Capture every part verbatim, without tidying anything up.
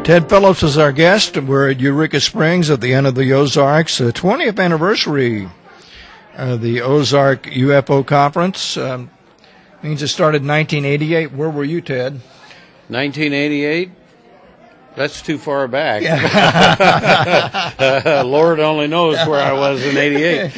Ted Phillips is our guest. We're at Eureka Springs at the end of the Ozarks, uh, twentieth anniversary of the Ozark U F O Conference. Um, means it started in nineteen eighty-eight. Where were you, Ted? nineteen eighty-eight? That's too far back. Yeah. uh, Lord only knows where I was in eighty-eight.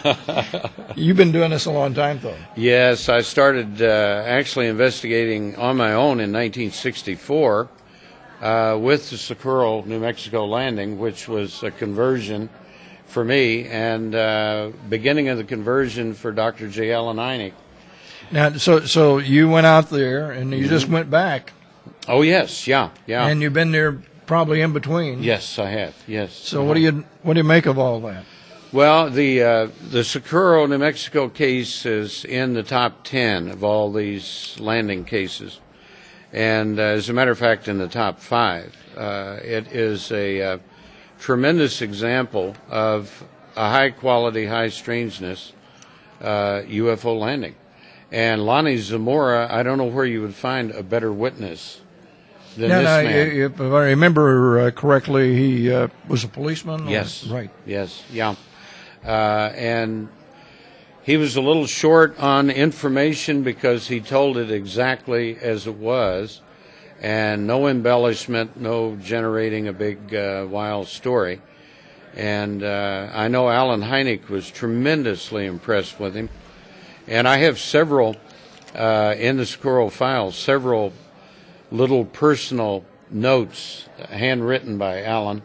You've been doing this a long time, though. Yes, I started uh, actually investigating on my own in nineteen sixty-four uh, with the Socorro, New Mexico landing, which was a conversion for me, and uh, beginning of the conversion for Doctor J. Allen Hynek. Now, so so you went out there and you mm-hmm. just went back. Oh yes, yeah, yeah. And you've been there probably in between. Yes, I have. Yes. So what do you what do you make of all that? Well, the uh, the Socorro, New Mexico case is in the top ten of all these landing cases, and uh, as a matter of fact, in the top five. Uh, it is a uh, tremendous example of a high quality, high strangeness uh, U F O landing. And Lonnie Zamora, I don't know where you would find a better witness than no, this no, man. If I remember uh, correctly, he uh, was a policeman? Or? Yes. Right. Yes, yeah. Uh, and he was a little short on information because he told it exactly as it was, and no embellishment, no generating a big, uh, wild story. And uh, I know Allen Hynek was tremendously impressed with him. And I have several, uh, in the Socorro files, several little personal notes handwritten by Allen,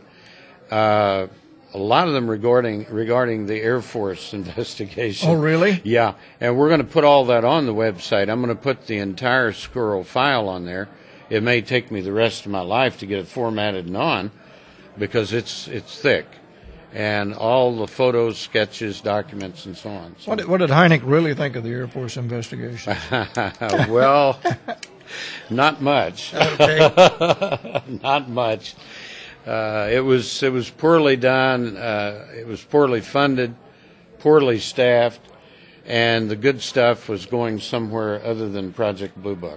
uh, a lot of them regarding regarding the Air Force investigation. Oh, really? Yeah, and we're going to put all that on the website. I'm going to put the entire Socorro file on there. It may take me the rest of my life to get it formatted and on, because it's it's thick. And all the photos, sketches, documents, and so on. So. What, did, what did Hynek really think of the Air Force investigation? Well, not much. Okay. Not much. Uh, it was it was poorly done. Uh, it was poorly funded, poorly staffed, and the good stuff was going somewhere other than Project Blue Book.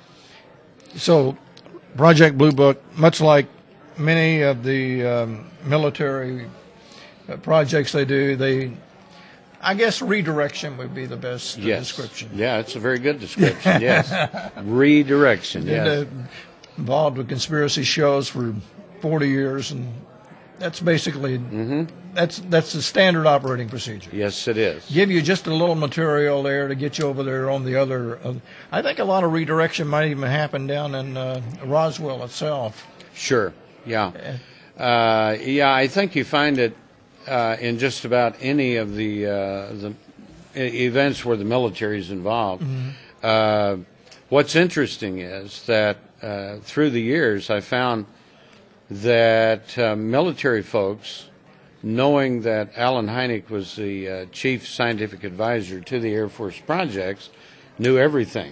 So, Project Blue Book, much like many of the um, military projects they do, they, I guess redirection would be the best yes. description. Yeah, it's a very good description, yes. Redirection, yes. And, uh, involved with conspiracy shows for forty years, and that's basically, mm-hmm. that's that's the standard operating procedure. Yes, it is. Give you just a little material there to get you over there on the other. Uh, I think a lot of redirection might even happen down in uh, Roswell itself. Sure, yeah. Uh, yeah, I think you find it Uh, in just about any of the uh, the events where the military is involved. Mm-hmm. Uh, what's interesting is that uh, through the years I found that uh, military folks, knowing that Allen Hynek was the uh, chief scientific advisor to the Air Force projects, knew everything.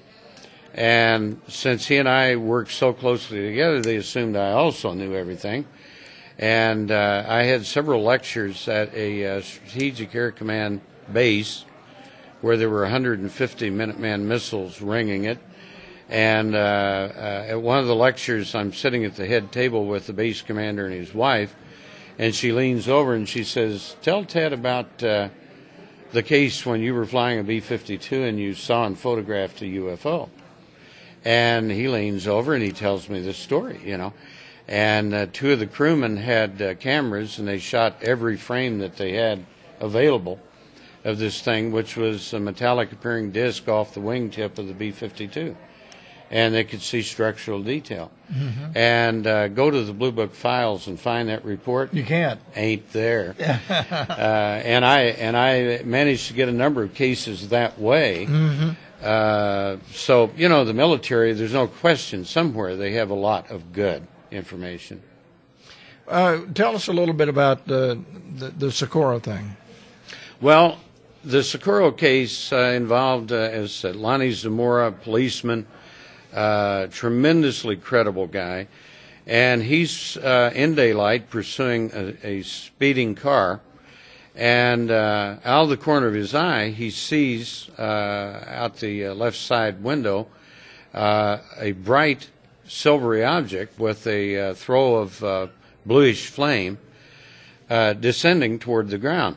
And since he and I worked so closely together, they assumed I also knew everything. And uh, I had several lectures at a uh, Strategic Air Command base where there were one hundred fifty Minuteman missiles ringing it. And uh, uh, at one of the lectures, I'm sitting at the head table with the base commander and his wife, and she leans over and she says, "Tell Ted about uh, the case when you were flying a B fifty-two and you saw and photographed a U F O." And he leans over and he tells me this story, you know. And uh, two of the crewmen had uh, cameras, and they shot every frame that they had available of this thing, which was a metallic appearing disc off the wingtip of the B fifty-two. And they could see structural detail. Mm-hmm. And uh, go to the Blue Book files and find that report. You can't. Ain't there. uh, and I and I managed to get a number of cases that way. Mm-hmm. Uh, so, you know, the military, there's no question, somewhere they have a lot of good information. Uh, tell us a little bit about uh, the, the Socorro thing. Well, the Socorro case uh, involved, uh, as said, Lonnie Zamora, policeman, uh, tremendously credible guy, and he's uh, in daylight pursuing a, a speeding car, and uh, out of the corner of his eye, he sees uh, out the uh, left side window uh, a bright silvery object with a uh, throw of uh, bluish flame uh, descending toward the ground.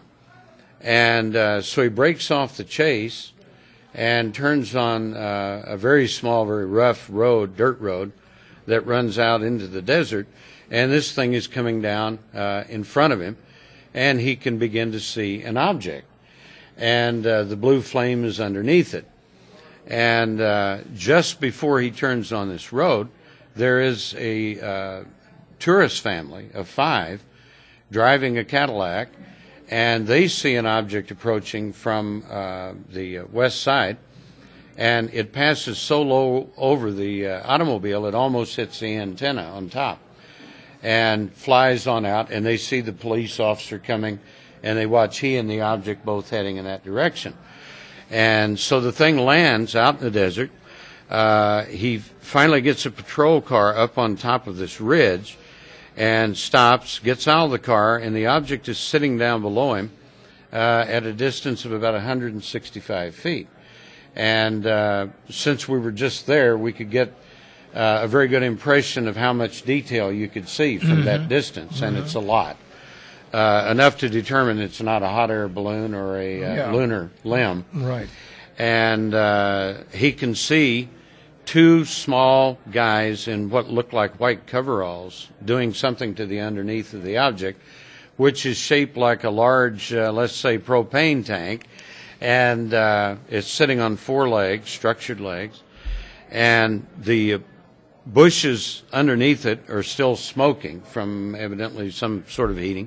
And uh, so he breaks off the chase and turns on uh, a very small, very rough road, dirt road, that runs out into the desert. And this thing is coming down uh, in front of him, and he can begin to see an object. And uh, the blue flame is underneath it. And uh, just before he turns on this road, there is a uh, tourist family of five driving a Cadillac, and they see an object approaching from uh, the uh, west side, and it passes so low over the uh, automobile it almost hits the antenna on top and flies on out, and they see the police officer coming, and they watch he and the object both heading in that direction. And so the thing lands out in the desert. Uh, he finally gets a patrol car up on top of this ridge and stops, gets out of the car, and the object is sitting down below him uh, at a distance of about one hundred sixty-five feet. And uh, since we were just there, we could get uh, a very good impression of how much detail you could see from mm-hmm. that distance, mm-hmm. and it's a lot. Uh, enough to determine it's not a hot air balloon or a uh, yeah. lunar limb. Right. And uh, he can see two small guys in what look like white coveralls doing something to the underneath of the object, which is shaped like a large, uh, let's say, propane tank. And uh, it's sitting on four legs, structured legs. And the bushes underneath it are still smoking from evidently some sort of heating.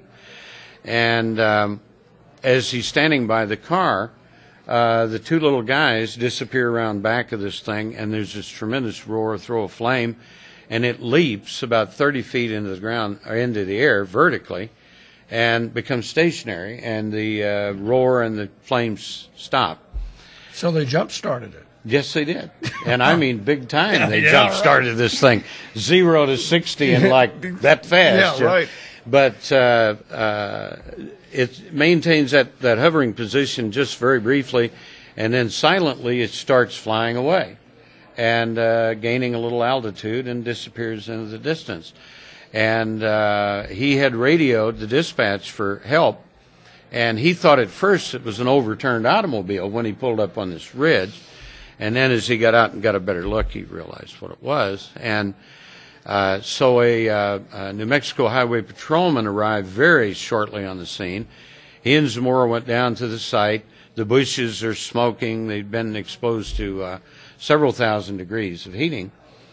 And um, as he's standing by the car, uh, the two little guys disappear around back of this thing, and there's this tremendous roar, throw of flame, and it leaps about thirty feet into the ground, or into the air vertically, and becomes stationary, and the uh, roar and the flames stop. So they jump-started it. Yes, they did. And I mean big time. Yeah, they yeah, jump-started right. this thing. Zero to sixty in like that fast. Yeah, right. But uh, uh, it maintains that, that hovering position just very briefly, and then silently it starts flying away and uh, gaining a little altitude and disappears into the distance. And uh, he had radioed the dispatch for help, and he thought at first it was an overturned automobile when he pulled up on this ridge. And then as he got out and got a better look, he realized what it was. And uh, so a, uh, a New Mexico Highway patrolman arrived very shortly on the scene. He and Zamora went down to the site. The bushes are smoking. They'd been exposed to uh, several thousand degrees of heating.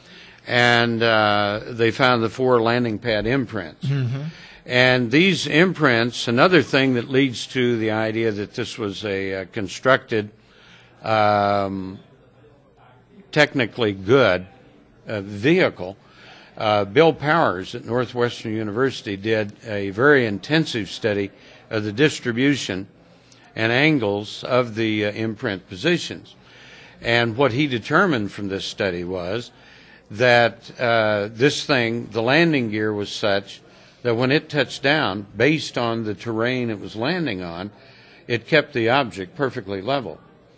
And uh, they found the four landing pad imprints. Mm-hmm. And these imprints, another thing that leads to the idea that this was a, a constructed, um, technically good uh, vehicle. Uh, Bill Powers at Northwestern University did a very intensive study of the distribution and angles of the uh, imprint positions. And what he determined from this study was that uh, this thing, the landing gear was such that when it touched down, based on the terrain it was landing on, it kept the object perfectly level.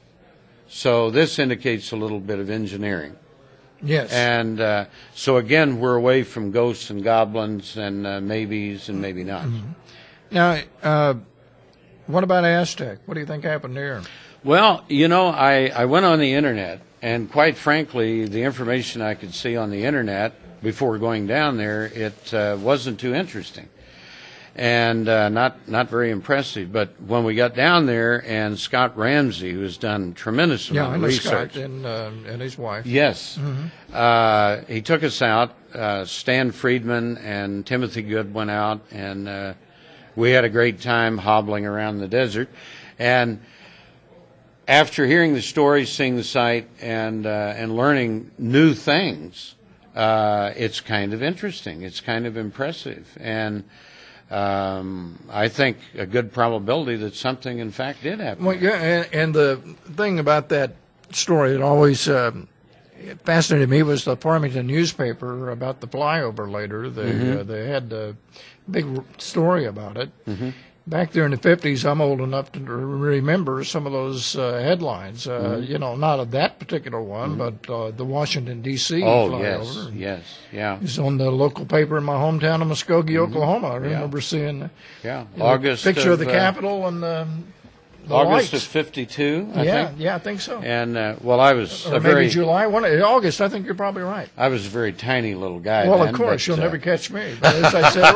So this indicates a little bit of engineering. Yes. And uh, so, again, we're away from ghosts and goblins and uh, maybes and maybe nots. Mm-hmm. Now, uh, what about Aztec? What do you think happened there? Well, you know, I, I went on the Internet, and quite frankly, the information I could see on the Internet before going down there, it uh, wasn't too interesting. And uh, not not very impressive. But when we got down there, and Scott Ramsey, who has done tremendous amount yeah, of research, Scott and uh, and his wife. Yes, mm-hmm. uh, he took us out. Uh, Stan Friedman and Timothy Good went out, and uh, we had a great time hobbling around the desert. And after hearing the stories, seeing the site, and uh, and learning new things, uh, it's kind of interesting. It's kind of impressive, and Um, I think a good probability that something, in fact, did happen. Well, yeah, and, and the thing about that story that always um, fascinated me was the Farmington newspaper about the flyover later. They, mm-hmm. uh, they had a big story about it. Mm-hmm. back there in the fifties, I'm old enough to remember some of those uh, headlines. Uh, mm-hmm. You know, not of that particular one, mm-hmm. but uh, the Washington, D C Oh, flyover. yes, yes, yeah. It was on the local paper in my hometown of Muskogee, mm-hmm. Oklahoma. I remember yeah. seeing yeah. know, August picture of, of the uh, Capitol and the, the August lights. of fifty-two, I yeah, think. Yeah, I think so. And, uh, well, I was or a maybe very... July, one, August, I think you're probably right. I was a very tiny little guy Well, then, of course, but, you'll uh, never catch me. But as I said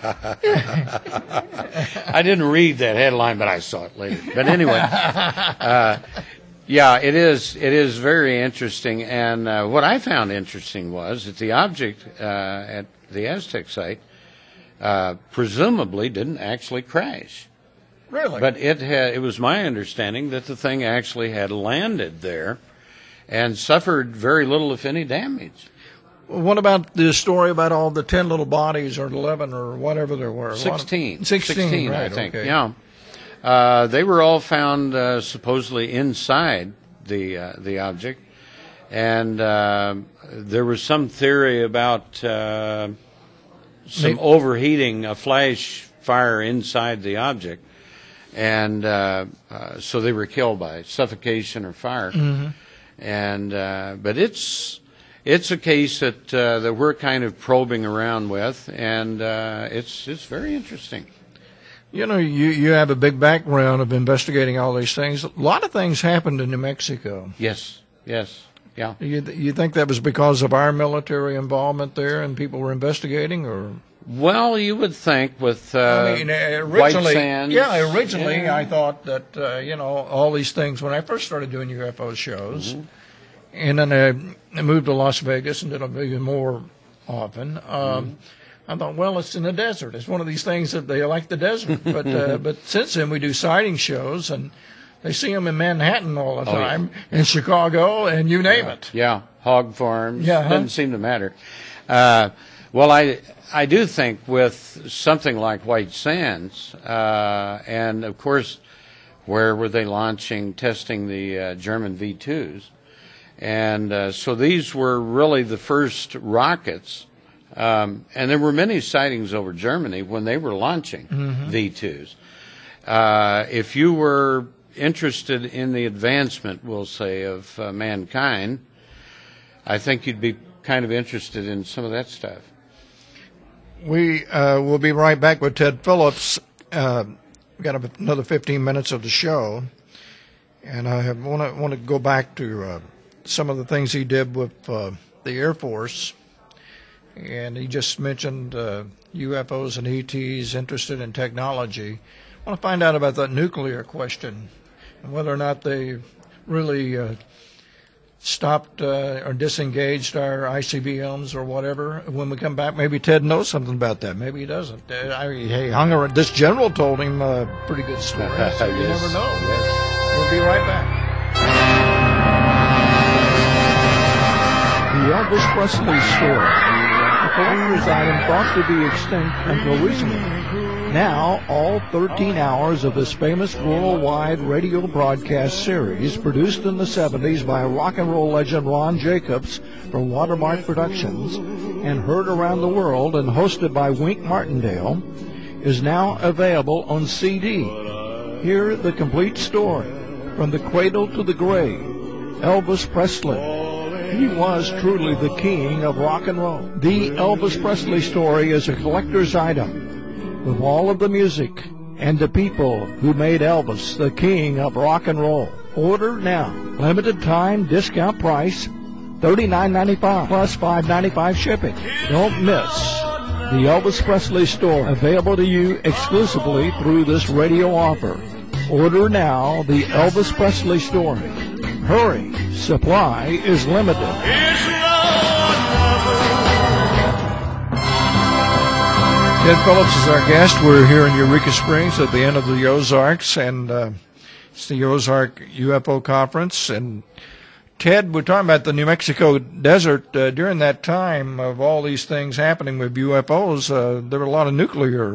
earlier. I didn't read that headline, but I saw it later. But anyway, uh, yeah, it is it is very interesting. And uh, what I found interesting was that the object uh, at the Aztec site uh, presumably didn't actually crash. Really? But it had, it was my understanding that the thing actually had landed there and suffered very little, if any, damage. What about the story about all the ten little bodies, or eleven, or whatever there were? Sixteen. Sixteen, Sixteen, right, I think. Okay. Yeah, uh, they were all found uh, supposedly inside the uh, the object, and uh, there was some theory about uh, some Maybe. overheating, a flash fire inside the object, and uh, uh, so they were killed by suffocation or fire. Mm-hmm. And uh, but it's. It's a case that uh, that we're kind of probing around with, and uh, it's it's very interesting. You know, you, you have a big background of investigating all these things. A lot of things happened in New Mexico. Yes, yes, yeah. You you think that was because of our military involvement there, and people were investigating, or? Well, you would think with uh, I mean, originally, White Sands. Yeah, originally yeah. I thought that uh, you know, all these things when I first started doing U F O shows. Mm-hmm. And then I, I moved to Las Vegas and did it even more often. Um, mm-hmm. I thought, well, it's in the desert. It's one of these things that they like the desert. But uh, but since then, we do sighting shows, and they see them in Manhattan all the time, oh, yeah. in Chicago, and you name yeah. it. Yeah, hog farms. Yeah, huh? Doesn't seem to matter. Uh, well, I I do think with something like White Sands, uh, and of course, where were they launching, testing the uh, German V twos? And uh, so these were really the first rockets, um, and there were many sightings over Germany when they were launching mm-hmm. V twos. Uh, if you were interested in the advancement, we'll say, of uh, mankind, I think you'd be kind of interested in some of that stuff. We uh, will be right back with Ted Phillips. Uh, we've got another fifteen minutes of the show, and I want to want to go back to uh, some of the things he did with uh, the Air Force, and he just mentioned uh, U F Os and E Ts, interested in technology. I want to find out about that nuclear question and whether or not they really uh, stopped uh, or disengaged our I C B Ms or whatever. When we come back, maybe Ted knows something about that. Maybe he doesn't. Uh, I mean, hey, hung around. This general told him a pretty good story, so you yes. never know. Yes. We'll be right back. The Elvis Presley Story, a collector's item thought to be extinct until recently. Now, all thirteen hours of this famous worldwide radio broadcast series, produced in the seventies by rock and roll legend Ron Jacobs from Watermark Productions, and heard around the world and hosted by Wink Martindale, is now available on C D. Hear the complete story, from the cradle to the grave, Elvis Presley. He was truly the king of rock and roll. The Elvis Presley Story is a collector's item with all of the music and the people who made Elvis the king of rock and roll. Order now. Limited time discount price, thirty-nine ninety-five plus five ninety-five shipping. Don't miss the Elvis Presley Story, available to you exclusively through this radio offer. Order now the Elvis Presley Story. Hurry, supply is limited. Ted Phillips is our guest. We're here in Eureka Springs at the end of the Ozarks, and uh, it's the Ozark U F O Conference. And Ted, we're talking about the New Mexico desert. Uh, during that time of all these things happening with U F Os, uh, there were a lot of nuclear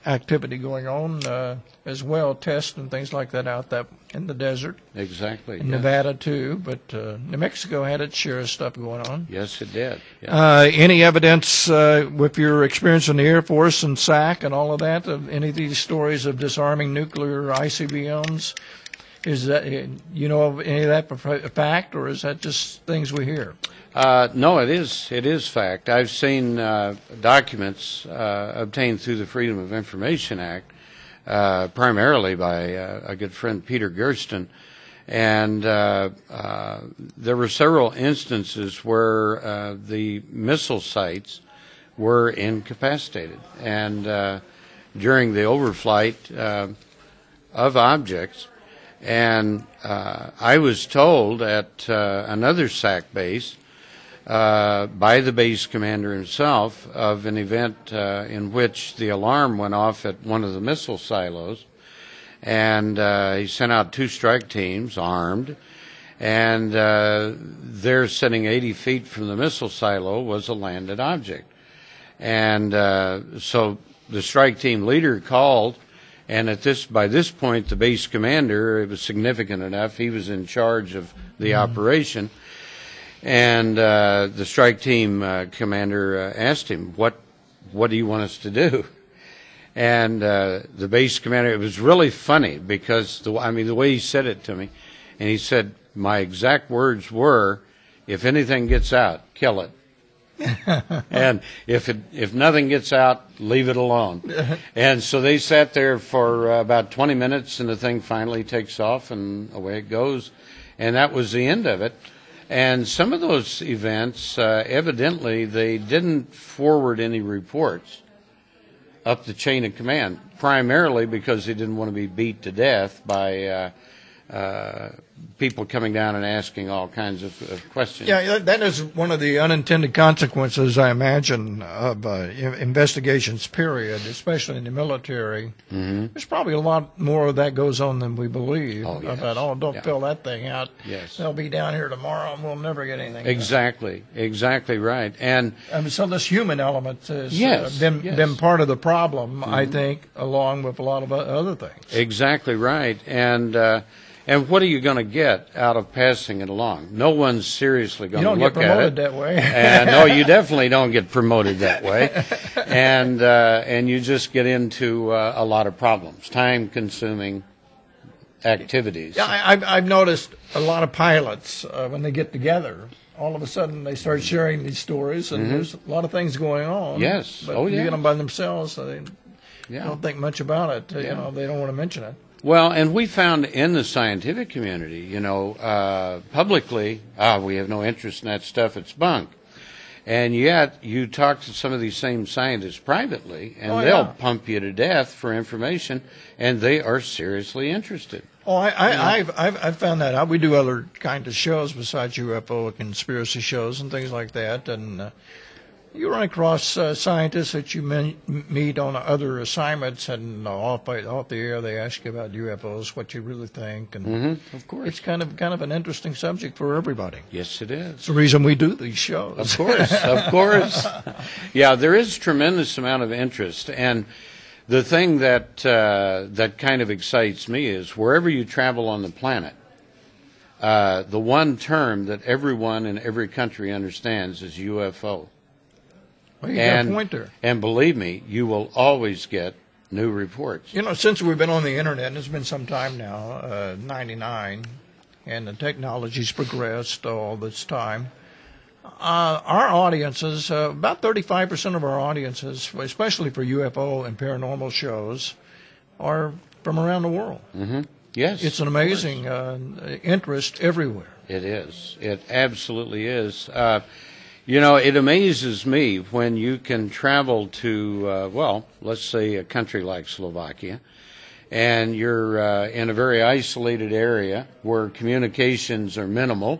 activity going on uh, as well, tests and things like that out that in the desert. Exactly. In yes. Nevada too, but uh, New Mexico had its share of stuff going on. Yes, it did. Yeah. Uh, any evidence uh, with your experience in the Air Force and S A C and all of that, of any of these stories of disarming nuclear I C B Ms? Is that, you know, of any of that for fact, or is that just things we hear? Uh, no, it is. It is fact. I've seen uh, documents uh, obtained through the Freedom of Information Act, uh, primarily by uh, a good friend, Peter Gersten, and uh, uh, there were several instances where uh, the missile sites were incapacitated, and uh, during the overflight uh, of objects. And uh, I was told at uh, another S A C base uh, by the base commander himself of an event uh, in which the alarm went off at one of the missile silos, and uh, he sent out two strike teams armed, and uh, there sitting eighty feet from the missile silo was a landed object. And uh, so the strike team leader called. And at this, by this point, the base commander, it was significant enough, he was in charge of the mm-hmm. operation. And uh, the strike team uh, commander uh, asked him, what what do you want us to do? And uh, the base commander, it was really funny because, the, I mean, the way he said it to me, and he said, my exact words were, if anything gets out, kill it. And if it, if nothing gets out, leave it alone. And so they sat there for uh, about twenty minutes, and the thing finally takes off, and away it goes. And that was the end of it. And some of those events, uh, evidently, they didn't forward any reports up the chain of command, primarily because they didn't want to be beat to death by uh, uh, people coming down and asking all kinds of, of questions. Yeah, that is one of the unintended consequences, I imagine, of uh, investigations, period, especially in the military. Mm-hmm. There's probably a lot more of that goes on than we believe. Oh, yes. About, oh, don't yeah. fill that thing out. Yes. They'll be down here tomorrow and we'll never get anything Exactly. done. Exactly right. And I mean, so this human element has yes, uh, been, yes. been part of the problem, mm-hmm. I think, along with a lot of other things. Exactly right. And uh, And what are you going to get out of passing it along? No one's seriously going to look at it. You don't get promoted that way. And no, you definitely don't get promoted that way. And uh, and you just get into uh, a lot of problems, time-consuming activities. Yeah, I, I've, I've noticed a lot of pilots, uh, when they get together, all of a sudden they start sharing these stories, and mm-hmm. there's a lot of things going on. Yes. But oh, you yeah. get them by themselves, so they yeah. don't think much about it. Yeah. You know, they don't want to mention it. Well, and we found in the scientific community, you know, uh, publicly, ah, we have no interest in that stuff, it's bunk. And yet, you talk to some of these same scientists privately, and oh, they'll yeah. pump you to death for information, and they are seriously interested. Oh, I, I, you know? I've, I've, I've found that out. We do other kinds of shows besides U F O conspiracy shows and things like that, and uh, you run across uh, scientists that you men- meet on other assignments, and uh, off, off the air they ask you about U F Os, what you really think, and mm-hmm, of course, it's kind of kind of an interesting subject for everybody. Yes, it is. It's the reason we do these shows. Of course, of course. Yeah, there is tremendous amount of interest, and the thing that uh, that kind of excites me is wherever you travel on the planet, uh, the one term that everyone in every country understands is U F O. Well, you and, got a point there. And believe me, you will always get new reports. You know, since we've been on the internet, and it's been some time now, uh, ninety-nine, and the technology's progressed all this time, uh, our audiences, uh, about thirty-five percent of our audiences, especially for U F O and paranormal shows, are from around the world. Mm-hmm. Yes. It's an amazing uh, interest everywhere. It is. It absolutely is. Uh, You know, it amazes me when you can travel to, uh, well, let's say a country like Slovakia, and you're uh, in a very isolated area where communications are minimal,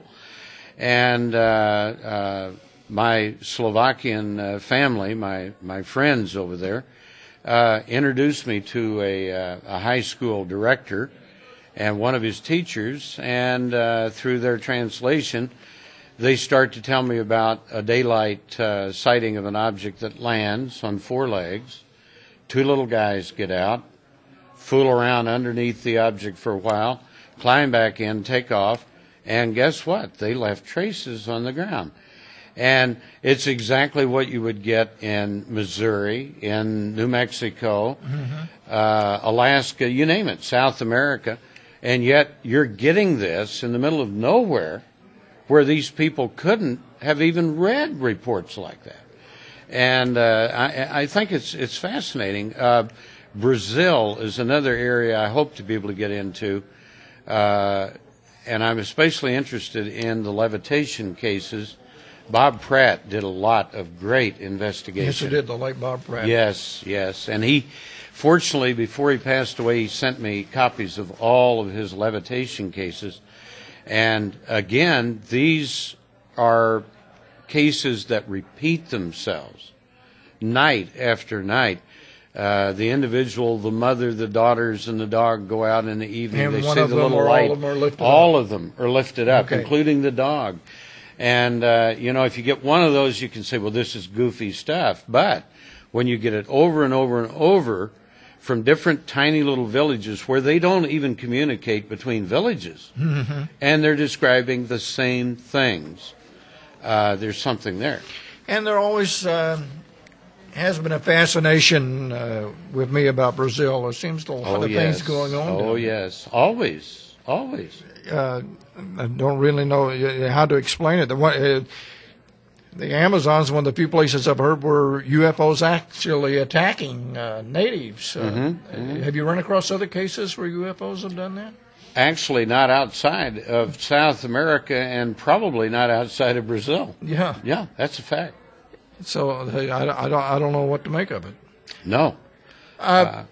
and uh, uh, my Slovakian uh, family, my, my friends over there, uh, introduced me to a, uh, a high school director and one of his teachers, and uh, through their translation, they start to tell me about a daylight uh, sighting of an object that lands on four legs, two little guys get out, fool around underneath the object for a while, climb back in, take off, and guess what? They left traces on the ground. And it's exactly what you would get in Missouri, in New Mexico, mm-hmm. uh, Alaska, you name it, South America. And yet you're getting this in the middle of nowhere where these people couldn't have even read reports like that. And uh, I, I think it's it's fascinating. Uh, Brazil is another area I hope to be able to get into. Uh, and I'm especially interested in the levitation cases. Bob Pratt did a lot of great investigation. Yes, he did, the late Bob Pratt. Yes, yes. And he, fortunately, before he passed away, he sent me copies of all of his levitation cases. And again, these are cases that repeat themselves night after night. Uh, the individual, the mother, the daughters, and the dog go out in the evening. And they one see of the them little or light. all of them are lifted all up. of them are lifted up, Okay. including the dog. And, uh, you know, if you get one of those, you can say, well, this is goofy stuff. But when you get it over and over and over from different tiny little villages where they don't even communicate between villages, mm-hmm. and they're describing the same things, uh, there's something there. And there always uh, has been a fascination uh, with me about Brazil. There seems to be a lot Oh, of yes. things going on. Oh, down there. yes. Always. Always. Uh, I don't really know how to explain it. The, one, uh, the Amazon is one of the few places I've heard where U F Os actually attacking uh, natives. Uh, Mm-hmm, mm-hmm. Have you run across other cases where U F Os have done that? Actually, not outside of South America and probably not outside of Brazil. Yeah. Yeah, that's a fact. So I, I, don't, I don't know what to make of it. No. Uh, Uh,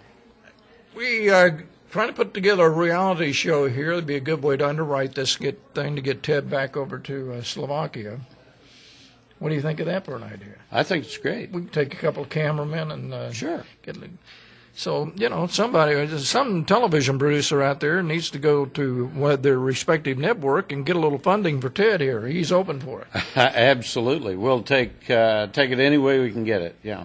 we are trying to put together a reality show here. It'd be a good way to underwrite this get, thing to get Ted back over to uh, Slovakia. What do you think of that for an idea? I think it's great. We can take a couple of cameramen and uh, Sure. get. So you know, somebody, some television producer out there needs to go to one, their respective network and get a little funding for Ted here. He's open for it. Absolutely. We'll take uh, take it any way we can get it. Yeah.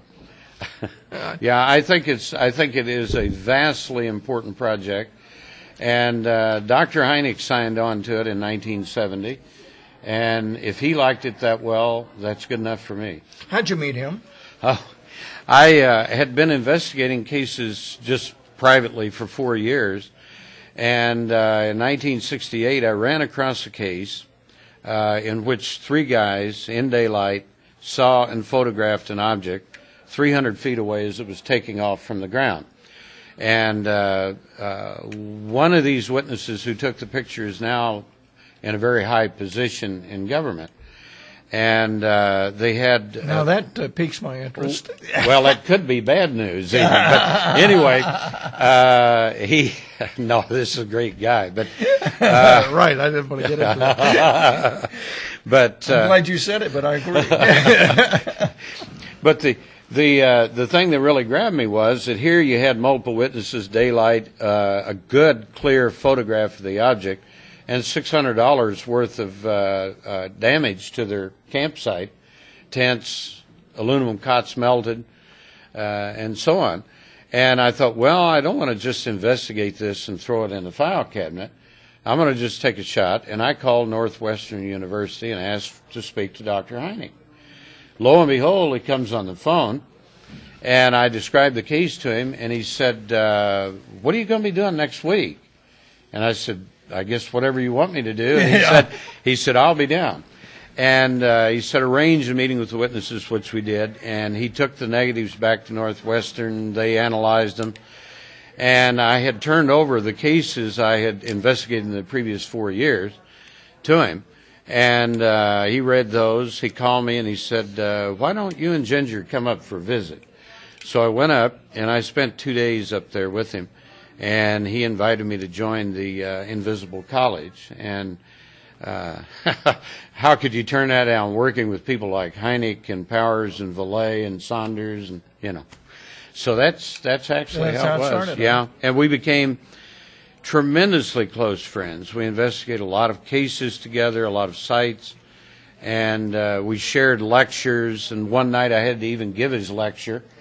Yeah, I think it's I think it is a vastly important project, and uh, Doctor Hynek signed on to it in nineteen seventy, and if he liked it that well, that's good enough for me. How'd you meet him? Oh, I uh, had been investigating cases just privately for four years, and uh, in nineteen sixty-eight I ran across a case uh, in which three guys in daylight saw and photographed an object three hundred feet away as it was taking off from the ground. And uh, uh, one of these witnesses who took the picture is now in a very high position in government. And uh, they had... Uh, Now that uh, piques my interest. well, that could be bad news even. But anyway, uh, he... No, this is a great guy. But uh, right, I didn't want to get into that. But, uh, I'm glad you said it, but I agree. But the... The uh, the thing that really grabbed me was that here you had multiple witnesses, daylight, uh, a good, clear photograph of the object, and six hundred dollars worth of uh, uh, damage to their campsite, tents, aluminum cots melted, uh, and so on. And I thought, well, I don't want to just investigate this and throw it in the file cabinet. I'm going to just take a shot. And I called Northwestern University and asked to speak to Doctor Hynek. Lo and behold, he comes on the phone, and I described the case to him, and he said, uh, what are you going to be doing next week? And I said, I guess whatever you want me to do. And he Yeah. said, he said, I'll be down. And uh, he said, arrange a meeting with the witnesses, which we did, and he took the negatives back to Northwestern. They analyzed them. And I had turned over the cases I had investigated in the previous four years to him. And uh, he read those. He called me and he said, uh, why don't you and Ginger come up for a visit? So I went up and I spent two days up there with him. And he invited me to join the uh, Invisible College. And uh, how could you turn that down, working with people like Hynek and Powers and Valet and Saunders and, you know. So that's that's actually That's how, how it it was. started, Yeah. huh? And we became tremendously close friends. We investigated a lot of cases together, a lot of sites, and uh, we shared lectures. And one night I had to even give his lecture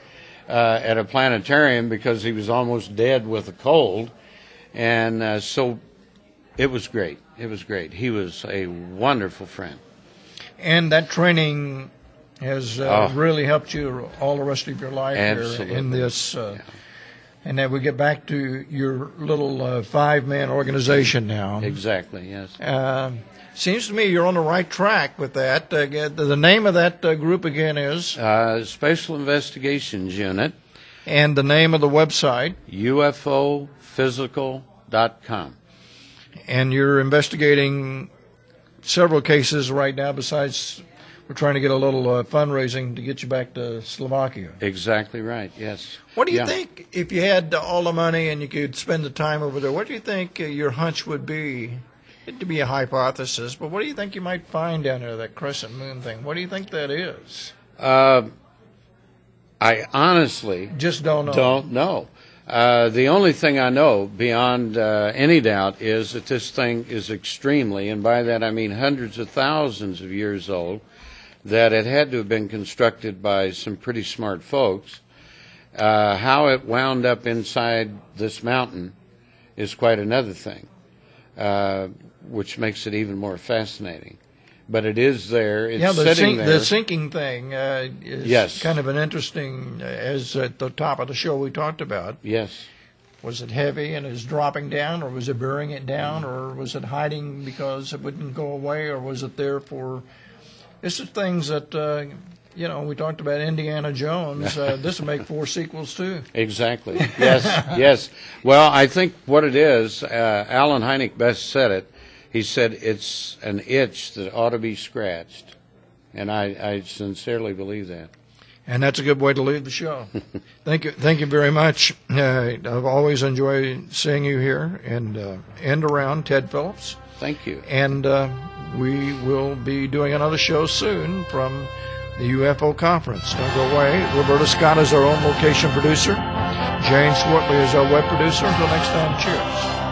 uh, at a planetarium because he was almost dead with a cold. And uh, so it was great. It was great. He was a wonderful friend. And that training has uh, Oh. really helped you all the rest of your life here Absolutely. in this. Uh, Yeah. And then we get back to your little uh, five-man organization now. Exactly, yes. Uh, seems to me you're on the right track with that. Uh, get- the name of that uh, group again is, Uh, Special Investigations Unit, and the name of the website, U F O physical dot com. and you're investigating several cases right now. Besides, we're trying to get a little uh, fundraising to get you back to Slovakia. Exactly right, yes. What do you Yeah. think, if you had all the money and you could spend the time over there, what do you think uh, your hunch would be? It'd be a hypothesis, but what do you think you might find down there, that crescent moon thing? What do you think that is? Uh, I honestly Just don't know. don't know. Uh, the only thing I know beyond uh, any doubt is that this thing is extremely, and by that I mean hundreds of thousands of years old, that it had to have been constructed by some pretty smart folks. Uh, how it wound up inside this mountain is quite another thing, uh, which makes it even more fascinating. But it is there. It's Yeah, the, sitting sink, there. the sinking thing uh, is Yes. kind of an interesting, uh, as at the top of the show we talked about. Yes. Was it heavy and is dropping down, or was it burying it down, or was it hiding because it wouldn't go away, or was it there for... This is things that, uh, you know, we talked about Indiana Jones. Uh, this would make four sequels, too. Exactly. Yes, yes. Well, I think what it is, uh, Alan Hynek best said it. He said it's an itch that ought to be scratched. And I, I sincerely believe that. And that's a good way to leave the show. Thank you, thank you very much. Uh, I've always enjoyed seeing you here, and uh, and around Ted Phillips. Thank you. And uh, we will be doing another show soon from the U F O conference. Don't go away. Roberta Scott is our own location producer. Jane Swartley is our web producer. Until next time, cheers.